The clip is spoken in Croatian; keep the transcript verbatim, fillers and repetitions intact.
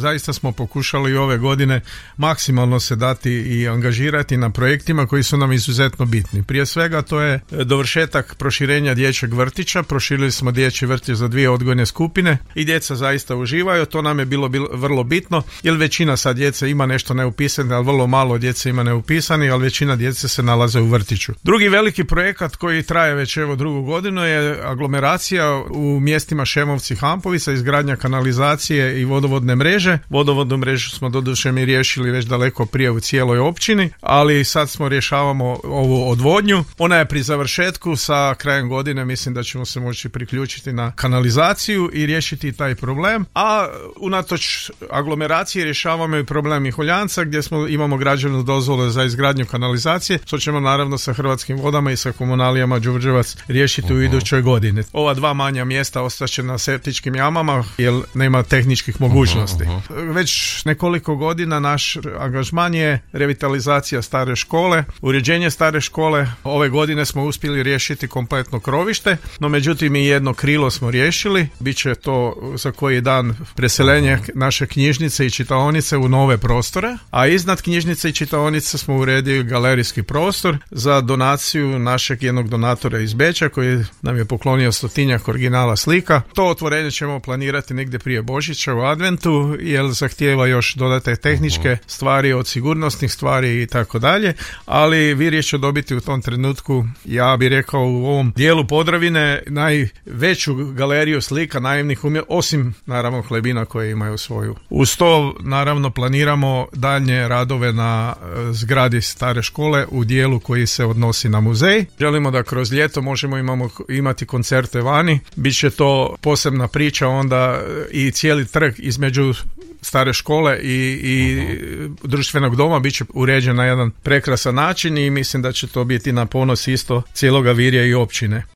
zaista smo pokušali ove godine maksimalno se dati i angažirati na projektima koji su nam izuzetno bitni. Prije svega to je dovršetak proširenja dječjeg vrtića, proširili smo dječji vrtić za dvije odgojne skupine i djeca zaista uživaju, to nam je bilo, bilo vrlo bitno, jer većina sad djece ima nešto neupisane, ali vrlo malo djece ima neupisani, ali većina djece se nalaze u vrtiću. Drugi veliki projekat koji traje već evo drugu godinu je aglomeracija u mjestima Šemovci, Hampovica, izgradnja kanalizacije i vodovodne mreže. Vodovodnu mrežu smo doduše mi riješili već daleko prije u cijeloj općini, ali sad smo rješavamo ovu odvodnju. Ona je pri završetku, sa krajem godine mislim da ćemo se moći priključiti na kanalizaciju i riješiti taj problem. A unatoč aglomeracije rješavamo i problem Miholjanca gdje smo imamo građevnu dozvolu za izgradnju kanalizacije, što ćemo naravno sa Hrvatskim vodama i sa komunalijama Đurđevac riješiti u idućoj godini. Ova dva manja mjesta ostaće na septičkim jamama jer nema tehničkih mogućnosti. Uh-huh, uh-huh. Već nekoliko godina naš angažman je revitalizacija stare škole, uređenje stare škole. Ove godine smo uspjeli riješiti kompletno krovište, no međutim i jedno krilo smo riješili. Biće to za koji dan preseljenje naše knjižnice i čitaonice u nove prostore, a iznad knjižnice i čitaonice smo uredili galerijski prostor za donaciju našeg jednog donatora iz Beča koji nam je poklonio stotinjak originala slika. To otvorenje ćemo planirati negdje prije Božića u adventu, jer zahtijeva još dodate tehničke stvari od sigurnosnih stvari i tako dalje, ali Virje će dobiti u tom trenutku, ja bih rekao u ovom dijelu Podravine, najveću galeriju slika naivnih umjetnika, osim naravno Hlebina koje imaju svoju. Uz to naravno planiramo daljnje radove na zgradi stare škole u dijelu koji se odnosi na muzej. Želimo da kroz ljeto možemo imamo, imati koncerte vani. Biće to posebna priča onda i cijeli trg između stare škole i, i uh-huh. društvenog doma bit će uređen na jedan prekrasan način i mislim da će to biti na ponos isto cijeloga Virja i općine.